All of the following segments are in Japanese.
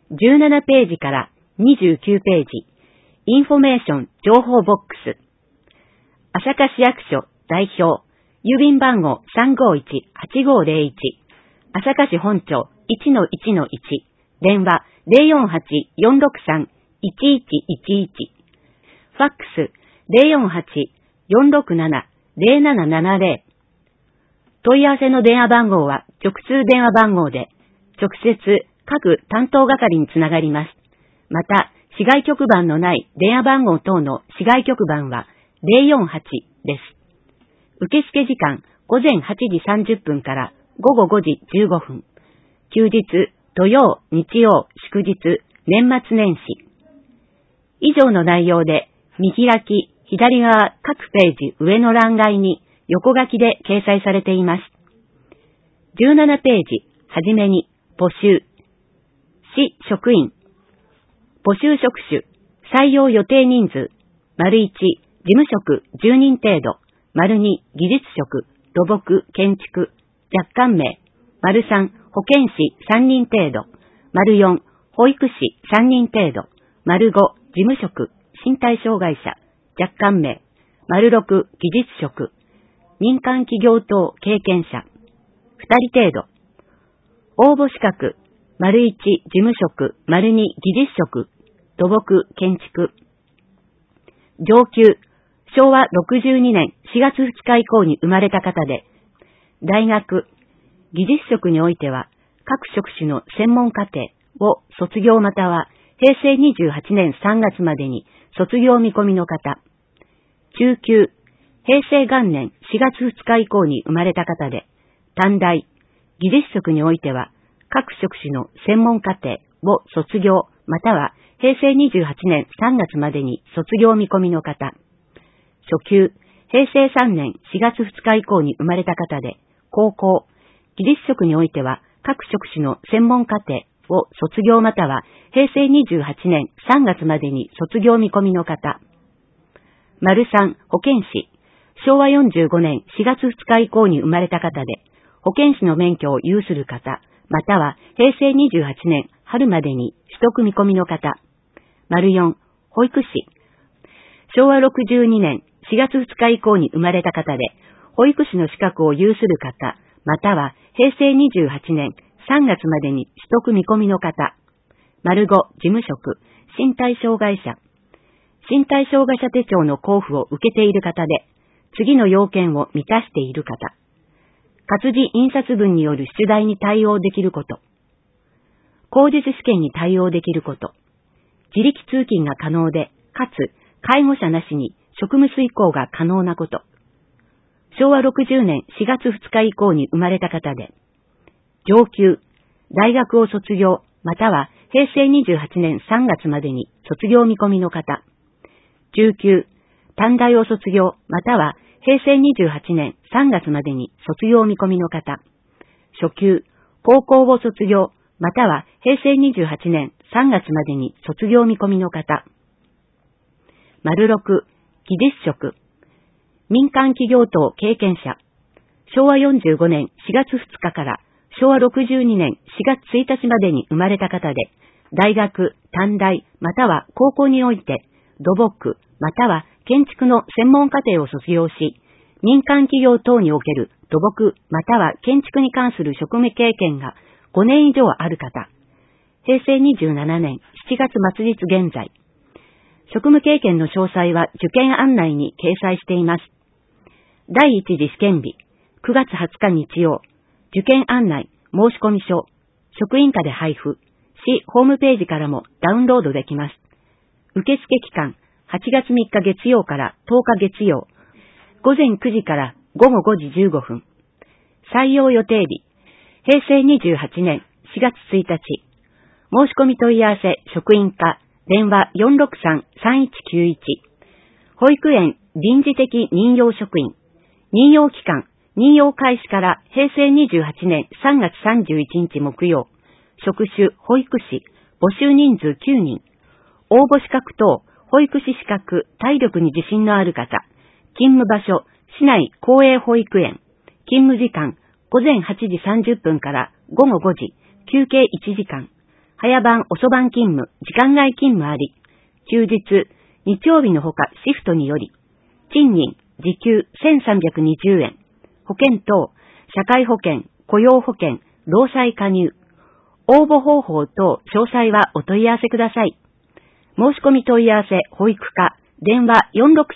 17ページから29ページ、インフォメーション情報ボックス。朝霞市役所代表、郵便番号351-8501、朝霞市本庁 1-1-1、電話048-463-1111、ファックス048-467-0770。問い合わせの電話番号は直通電話番号で、直接各担当係につながります。また、市外局番のない電話番号等の市外局番は048です。受付時間午前8時30分から午後5時15分。休日、土曜、日曜、祝日、年末年始。以上の内容で、見開き、左側各ページ上の欄外に横書きで掲載されています。17ページ、はじめに、募集。市職員。募集職種、採用予定人数。①、事務職10人程度。②、技術職、土木、建築、若干名。③、保健師3人程度。�4、保育士3人程度。�5、事務職、身体障害者、若干名。�6、技術職、民間企業等経験者、2人程度。応募資格、①、事務職、②、技術職、土木、建築。上級、昭和62年4月2日以降に生まれた方で、大学、技術職においては、各職種の専門課程を卒業または平成28年3月までに卒業見込みの方。中級、平成元年4月2日以降に生まれた方で、短大、技術職においては、各職種の専門課程を卒業または平成28年3月までに卒業見込みの方。初級、平成3年4月2日以降に生まれた方で、高校、技術職においては各職種の専門課程を卒業または平成28年3月までに卒業見込みの方。③、保健師、昭和45年4月2日以降に生まれた方で、保健師の免許を有する方、または平成28年春までに取得見込みの方。④、保育士、昭和62年4月2日以降に生まれた方で、保育士の資格を有する方、または平成28年3月までに取得見込みの方。⑤、事務職、身体障害者。身体障害者手帳の交付を受けている方で、次の要件を満たしている方。活字印刷分による出題に対応できること。口述試験に対応できること。自力通勤が可能で、かつ介護者なしに職務遂行が可能なこと。昭和60年4月2日以降に生まれた方で、上級、大学を卒業、または平成28年3月までに卒業見込みの方。中級、短大を卒業、または平成28年3月までに卒業見込みの方。初級、高校を卒業、または平成28年3月までに卒業見込みの方。⑥、技術職、民間企業等経験者。昭和45年4月2日から昭和62年4月1日までに生まれた方で、大学、短大、または高校において、土木、または建築の専門課程を卒業し、民間企業等における土木、または建築に関する職務経験が5年以上ある方。平成27年7月末日現在。職務経験の詳細は受験案内に掲載しています。第一次試験日、9月20日日曜、受験案内、申込書、職員課で配布、市ホームページからもダウンロードできます。受付期間、8月3日月曜から10日月曜、午前9時から午後5時15分。採用予定日、平成28年4月1日。申し込み問い合わせ、職員課、電話463-3191。保育園臨時的任用職員。任用期間、任用開始から平成28年3月31日木曜。職種、保育士、募集人数9人。応募資格等、保育士資格、体力に自信のある方。勤務場所、市内公営保育園。勤務時間、午前8時30分から午後5時、休憩1時間。 早番、遅番勤務、時間外勤務あり、休日、日曜日のほかシフトにより、賃金、時給1320円、保険等、社会保険、雇用保険、労災加入、応募方法等詳細はお問い合わせください。申し込み問い合わせ、保育課、電話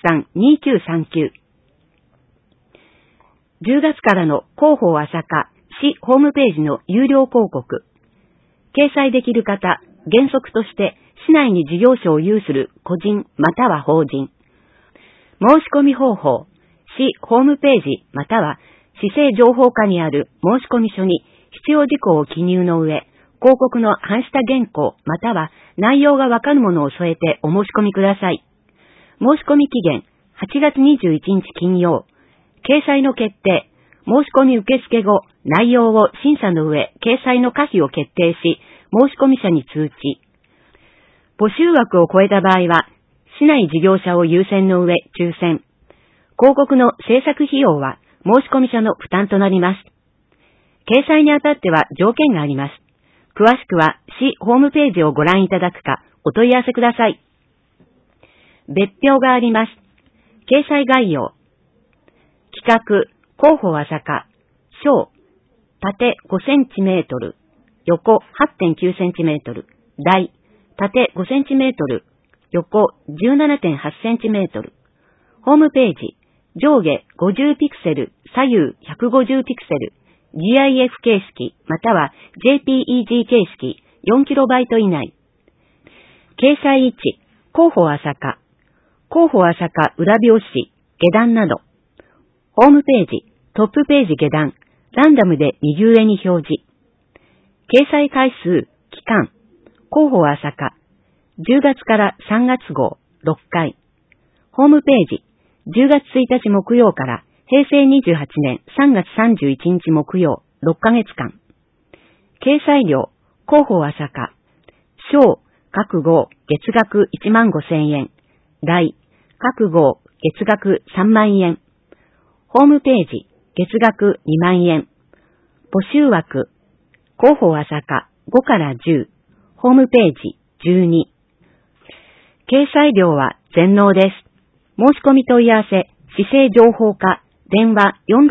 463-2939。10月からの広報朝霞市ホームページの有料広告。掲載できる方、原則として市内に事業所を有する個人または法人。申し込み方法、市ホームページまたは市政情報課にある申し込み書に必要事項を記入の上、広告の半下原稿または内容がわかるものを添えてお申し込みください。申し込み期限8月21日金曜。掲載の決定。申し込み受付後、内容を審査の上、掲載の可否を決定し、申し込み者に通知。募集枠を超えた場合は、市内事業者を優先の上、抽選。広告の制作費用は申し込み者の負担となります。掲載にあたっては条件があります。詳しくは市ホームページをご覧いただくか、お問い合わせください。別表があります。掲載概要。企画、広報朝霞、小、縦5センチメートル、横 8.9 センチメートル、大、縦5センチメートル、横 17.8 センチメートル。ホームページ、上下50ピクセル、左右150ピクセル、GIF 形式、または JPEG 形式、4KB 以内。掲載位置、広報朝霞、広報朝霞裏表紙、下段など。ホームページ、トップページ下段、ランダムで右上に表示。掲載回数、期間、広報朝霞、10月から3月号、6回。ホームページ、10月1日木曜から平成28年3月31日木曜、6ヶ月間。掲載料、広報朝霞、小、各号、月額15,000円。大、各号、月額3万円。ホームページ、月額2万円。募集枠、広報朝霞5から10。ホームページ12。掲載料は全納です。申し込み問い合わせ、市政情報課、電話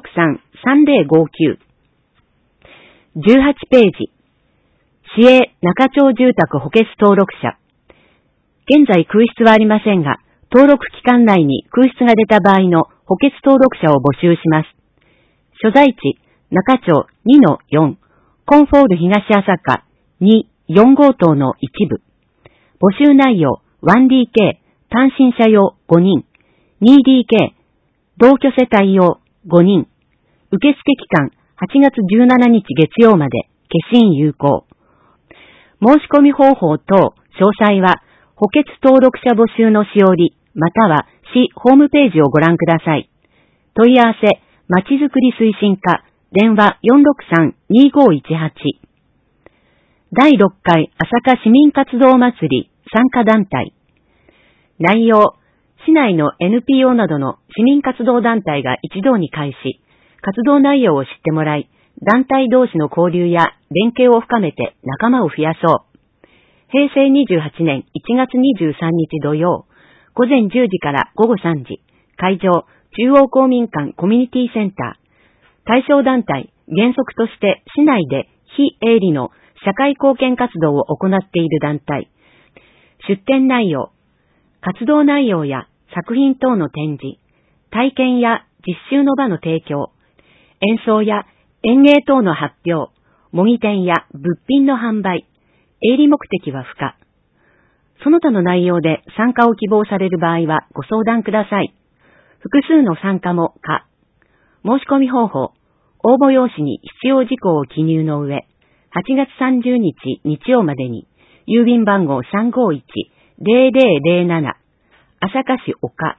463-3059。18ページ。市営中町住宅補欠登録者。現在空室はありませんが、登録期間内に空室が出た場合の補欠登録者を募集します。所在地、中町 2-4、コンフォール東朝霞2、4号棟の一部。募集内容、1DK、単身者用5人、2DK、同居世帯用5人。受付期間、8月17日月曜まで、消印有効。申し込み方法等、詳細は、補欠登録者募集のしおり、または市ホームページをご覧ください。問い合わせ、まちづくり推進課、電話 463-2518。第6回朝霞市民活動祭り参加団体。内容、市内の NPO などの市民活動団体が一堂に会し、活動内容を知ってもらい、団体同士の交流や連携を深めて仲間を増やそう。平成28年1月23日土曜、午前10時から午後3時、会場、中央公民館コミュニティセンター。対象団体、原則として市内で非営利の社会貢献活動を行っている団体。出展内容、活動内容や作品等の展示、体験や実習の場の提供、演奏や演芸等の発表、模擬店や物品の販売、営利目的は不可。その他の内容で参加を希望される場合はご相談ください。複数の参加も可。申し込み方法、応募用紙に必要事項を記入の上、8月30日日曜までに、郵便番号 351-0007、朝霞市岡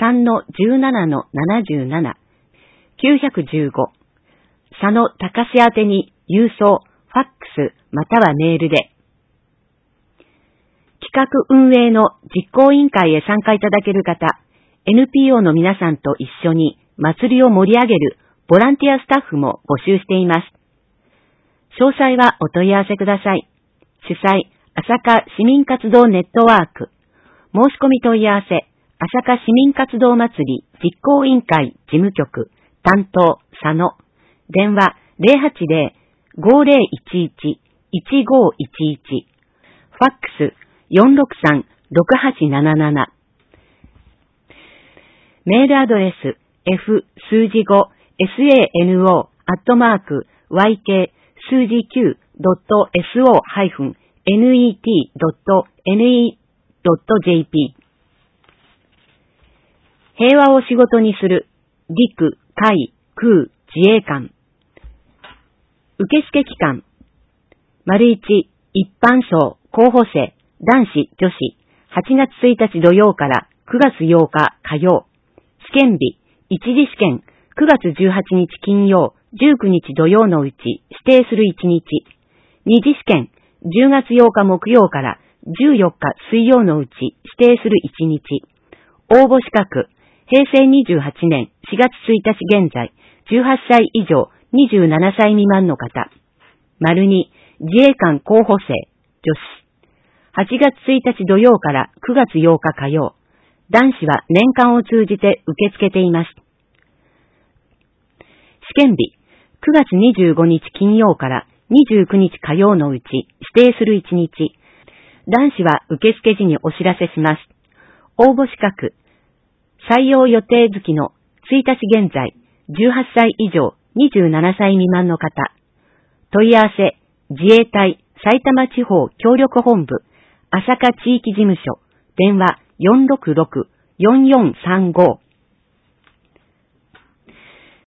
3-17-77、915、佐野高志宛てに郵送、ファックスまたはメールで。企画運営の実行委員会へ参加いただける方、NPO の皆さんと一緒に祭りを盛り上げるボランティアスタッフも募集しています。詳細はお問い合わせください。 主催、朝霞市民活動ネットワーク。申し込み問い合わせ、朝霞市民活動祭り実行委員会事務局、担当、佐野。電話、080-5011-1511。ファックス、463-6877。メールアドレス、f 数字5 sano@yk 数字 9.so-net.ne.jp 平和を仕事にする陸、海、空、自衛官受付期間 ① 一般層、候補生、男子、女子8月1日土曜から9月8日火曜試験日、一次試験9月18日金曜、19日土曜のうち指定する1日。二次試験10月8日木曜から14日水曜のうち指定する1日。応募資格、平成28年4月1日現在、18歳以上27歳未満の方。②自衛官候補生、女子。8月1日土曜から9月8日火曜。男子は年間を通じて受け付けています。試験日、9月25日金曜から29日火曜のうち指定する1日。男子は受付時にお知らせします。応募資格、採用予定月の1日現在、18歳以上27歳未満の方。問い合わせ、自衛隊埼玉地方協力本部、朝霞地域事務所、電話466-4435